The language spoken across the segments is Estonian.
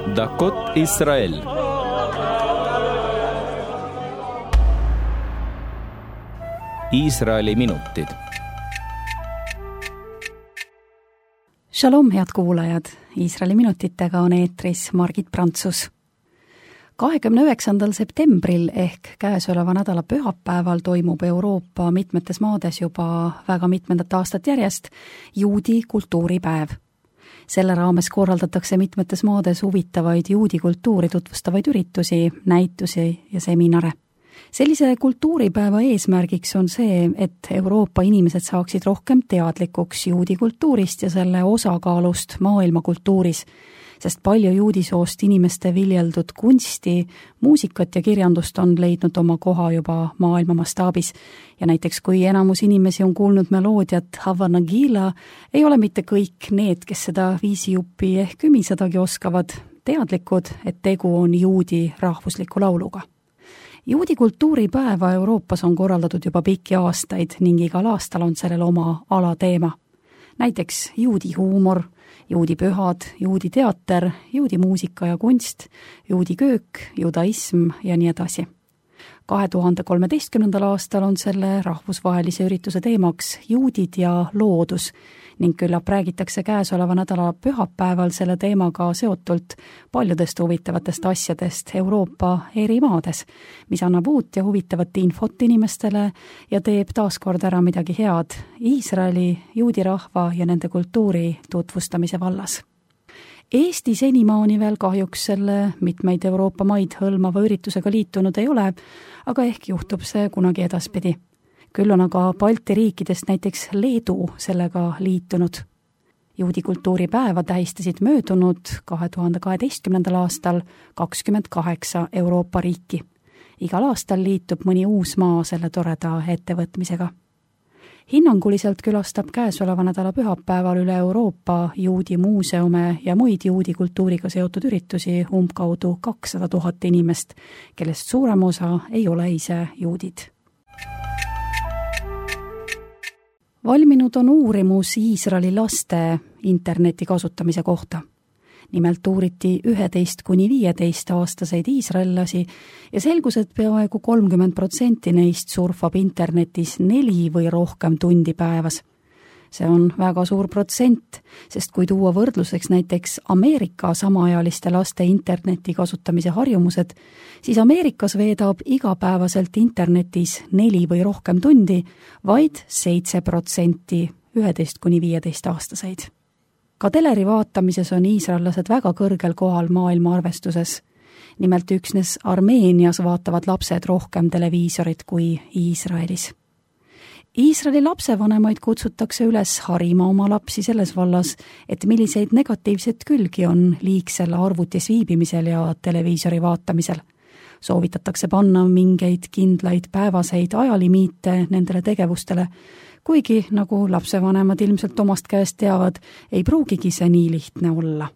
דקות ישראל. Iisraeli minutid. Shalom, head kuulajad! Iisraeli minutitega on eetris Margit Prantsus. 29. septembril ehk käesoleva nädala pühapäeval toimub Euroopa mitmetes maades juba väga mitmendat aastat järjest juudi kultuuripäev. Selle raames korraldatakse mitmetes maades huvitavaid juudi kultuuri tutvustavaid üritusi, näitusi ja seminare. Sellise kultuuripäeva eesmärgiks on see, et Euroopa inimesed saaksid rohkem teadlikuks juudi kultuurist ja selle osakaalust maailma kultuuris, sest palju juudisoost inimeste viljeldud kunsti, muusikat ja kirjandust on leidnud oma koha juba maailma mastaabis. Ja näiteks kui enamus inimesi on kuulnud meloodiat Hava Nagila, ei ole mitte kõik need, kes seda viisijuppi ehk ümisedagi oskavad, teadlikud, et tegu on juudi rahvusliku lauluga. Juudi kultuuripäeva Euroopas on korraldatud juba pikki aastaid ning igal aastal on sellel oma alateema. Näiteks juudi huumor, juudi pühad, juudi teater, juudi muusika ja kunst, juudi köök, judaism ja nii edasi. 2013. aastal on selle rahvusvahelise ürituse teemaks juudid ja loodus ning küllap räägitakse käesoleva nädala pühapäeval selle teemaga seotult paljudest huvitavatest asjadest Euroopa eri maades, mis annab uut ja huvitavat infot inimestele ja teeb taaskord ära midagi head Iisraeli, juudi rahva ja nende kultuuri tutvustamise vallas. Eesti senimaani veel kahjuks selle mitmeid Euroopa maid hõlmava üritusega liitunud ei ole, aga ehk juhtub see kunagi edaspidi. Küll on aga Balti riikidest näiteks Leedu sellega liitunud. Juudi kultuuripäeva tähistasid möödunud 2012. aastal 28 Euroopa riiki. Igal aastal liitub mõni uus maa selle toreda ettevõtmisega. Hinnanguliselt külastab käesoleva nädala pühapäeval üle Euroopa juudi muuseume ja muid juudi kultuuriga seotud üritusi umbkaudu 200 000 inimest, kellest suurem osa ei ole ise juudid. Valminud on uurimus Iisraeli laste interneti kasutamise kohta. Nimelt uuriti 11–15-aastaseid iisraellasi ja selgus, et peaaegu 30% neist surfab internetis 4 või rohkem tundi päevas. See on väga suur protsent, sest kui tuua võrdluseks näiteks Ameerika samaealiste laste interneti kasutamise harjumused, siis Ameerikas veedab igapäevaselt internetis 4 või rohkem tundi vaid 7% 11–15-aastaseid. Ka teleri vaatamises on iisraellased väga kõrgel kohal maailma arvestuses. Nimelt üksnes Armeenias vaatavad lapsed rohkem televiisorit kui Iisraelis. Iisraeli lapsevanemaid kutsutakse üles harima oma lapsi selles vallas, et milliseid negatiivseid külgi on liigsel arvutis viibimisel ja televiisori vaatamisel. Soovitatakse panna mingeid kindlaid päevaseid ajalimiite nendele tegevustele, kuigi, nagu lapsevanemad ilmselt omast käest teavad, ei pruugigi see nii lihtne olla.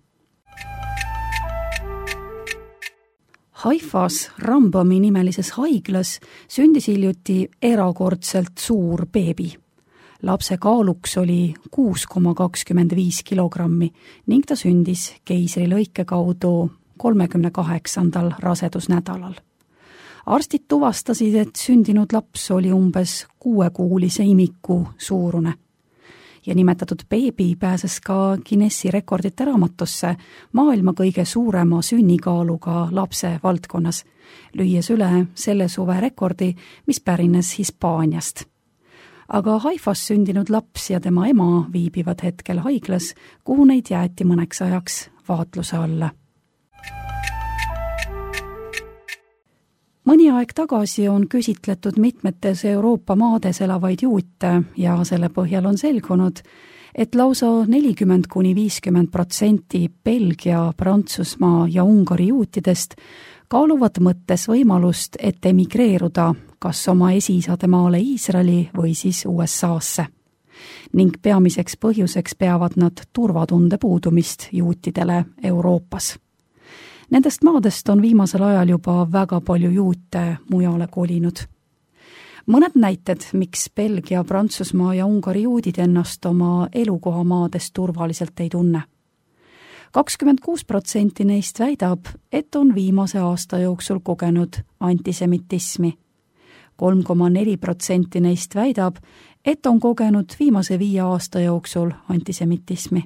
Haifas Rambomi nimelises haiglas sündis hiljuti erakordselt suur beebi. Lapse kaaluks oli 6,25 kilogrammi ning ta sündis keisrilõike kaudu 38. rasedusnädalal. Arstid tuvastasid, et sündinud laps oli umbes 6-kuulise imiku suurune. Ja nimetatud beebi pääses ka Guinessi rekordite raamatusse maailma kõige suurema sünnikaaluga lapse valdkonnas, lüües üle selle suve rekordi, mis pärines Hispaaniast. Aga Haifas sündinud laps ja tema ema viibivad hetkel haiglas, kuhu neid jäeti mõneks ajaks vaatluse alla. Mõni aeg tagasi on küsitletud mitmetes Euroopa maades elavaid juute ja selle põhjal on selgunud, et lausa 40–50% Belgia, Prantsusmaa ja Ungari juutidest kaaluvad mõttes võimalust, et emigreeruda kas oma esiisademaale Iisraeli või siis USA'sse. Ning peamiseks põhjuseks peavad nad turvatunde puudumist juutidele Euroopas. Nendest maadest on viimasel ajal juba väga palju juute mujale kolinud. Mõned näited, miks Belgia, Prantsusmaa ja Ungari juudid ennast oma elukohamaades turvaliselt ei tunne. 26% neist väidab, et on viimase aasta jooksul kogenud antisemitismi. 3,4% neist väidab, et on kogenud viimase 5 aasta jooksul antisemitismi.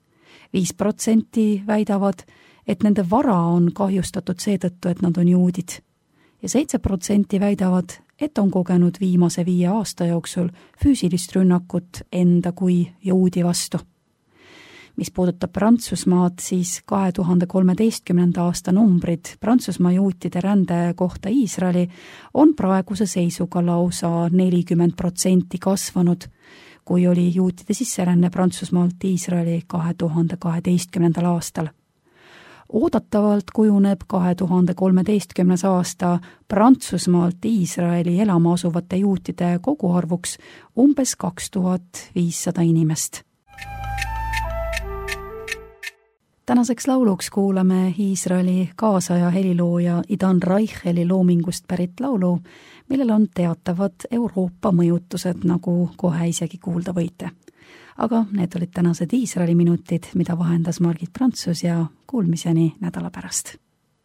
5% väidavad, et nende vara on kahjustatud seetõttu, et nad on juudid. Ja 7% väidavad, et on kogenud viimase 5 aasta jooksul füüsilist rünnakut enda kui juudi vastu. Mis puudutab Prantsusmaad, siis 2013. aasta numbrid Prantsusmaa juutide rände kohta Iisraeli on praeguse seisuga lausa 40% kasvanud, kui oli juutide sisseränne Prantsusmaalt Iisraeli 2012. aastal. Oodatavalt kujuneb 2013. aasta Prantsusmaalt Iisraeli elama asuvate juutide koguarvuks umbes 2500 inimest. Tänaseks lauluks kuulame Iisraeli kaasaja helilooja Idan Reicheli loomingust pärit laulu, millel on teatavad Euroopa mõjutused, nagu kohe isegi kuulda võite. Aga need olid tänased Iisraeli minutid, mida vahendas Margit Prantsus ja kuulmiseni nädala pärast.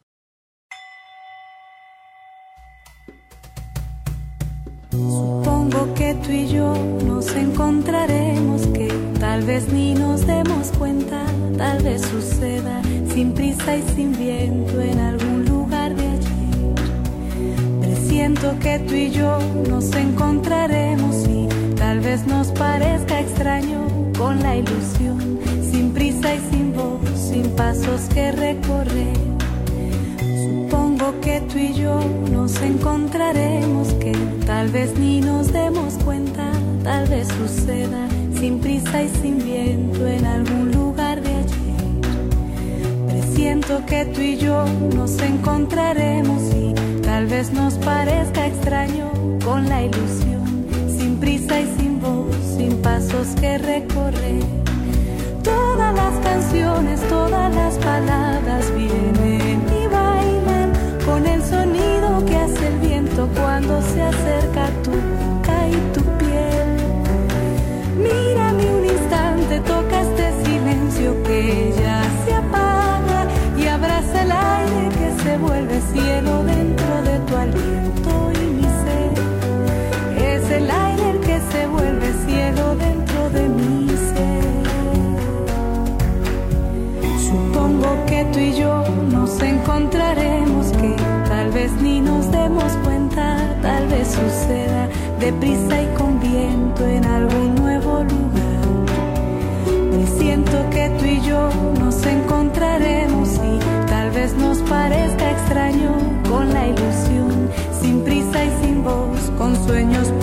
Supongo que tú y yo nos encontraremos, que tal vez ni nos demos cuenta, tal vez suceda sin prisa y sin viento en algún lugar de ayer. Presiento que tú y yo nos encontraremos y tal vez nos parezca extraño con la ilusión, sin prisa y sin voz, sin pasos que recorrer. Supongo que tú y yo nos encontraremos, que tal vez ni nos demos cuenta, tal vez suceda sin prisa y sin viento en algún lugar de ayer. Presiento que tú y yo nos encontraremos y tal vez nos parezca extraño con la ilusión, sin prisa y sin voz, sin pasos que recorrer. Todas las canciones, todas las palabras vienen y bailan con el sonido que hace el viento cuando se acerca a tu boca y tu piel. Mírame un instante, toca este silencio que ya se apaga y abraza el aire que se vuelve cielo dentro de tu aliento y mi ser. Es el aire el que se vuelve cielo dentro de mi ser. Supongo que tú y yo nos encontraremos, que tal vez ni nos demos cuenta, tal vez suceda deprisa y con viento en algún nuevo lugar. Presiento que tú y yo nos encontraremos y tal vez nos parezca extraño con la ilusión, sin prisa y sin voz, con sueños